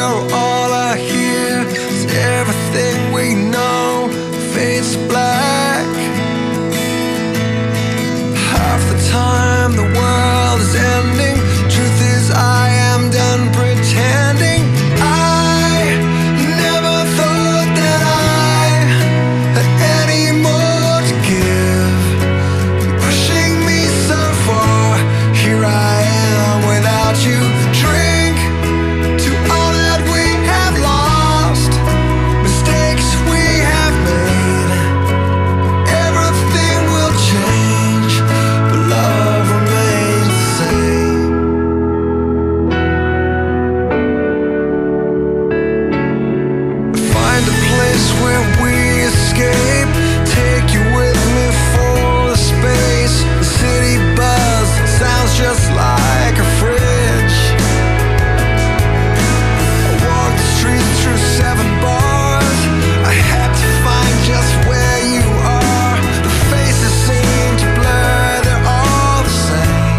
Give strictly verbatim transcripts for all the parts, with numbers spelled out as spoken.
you're all I hear. Is everything we know fades to black. Half the time the world is ending. Truth is I am done pretending. I never thought that I had any more to give. Pushing me so far, here I am without you. Drink to all that we have lost, mistakes we have made. Everything will change, but love remains the same. Find a place where we escape. Take you with me for the space. The city buzz sounds just like a fridge. I walked the streets through seven bars. I had to find just where you are. The faces seem to blur, they're all the same.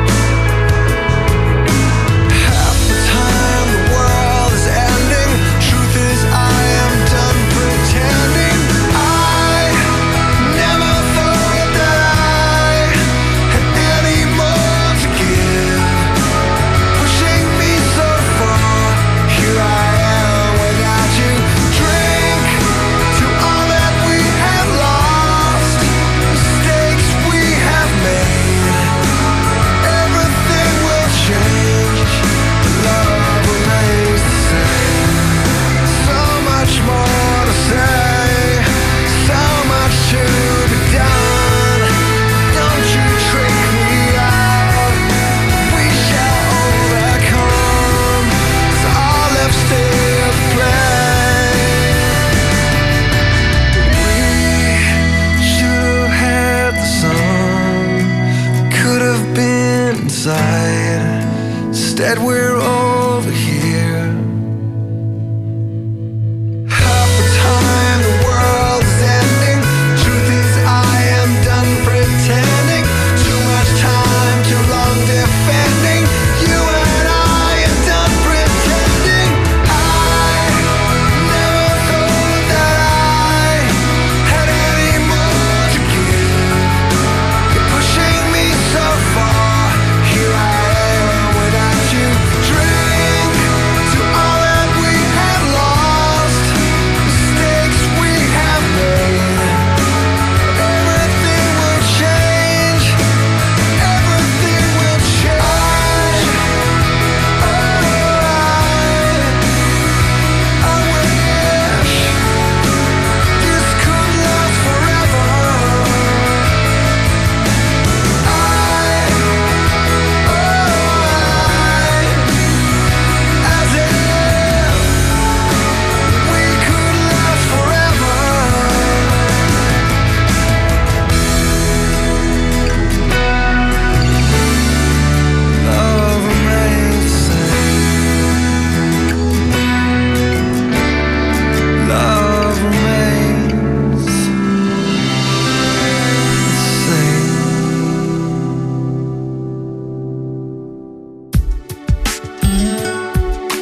Half the time the world is ending. Truth is I am done pretending. I never thought that I had any more to give. Pushing me so far, here I am without you. Drink to all that we have lost, mistakes we have made. Everything will change, but love remains the same. So much more to say, so much to be done. Don't you trick me out, we shall overcome. It's all left still to play. We should have had the sun, could have been inside. Instead we're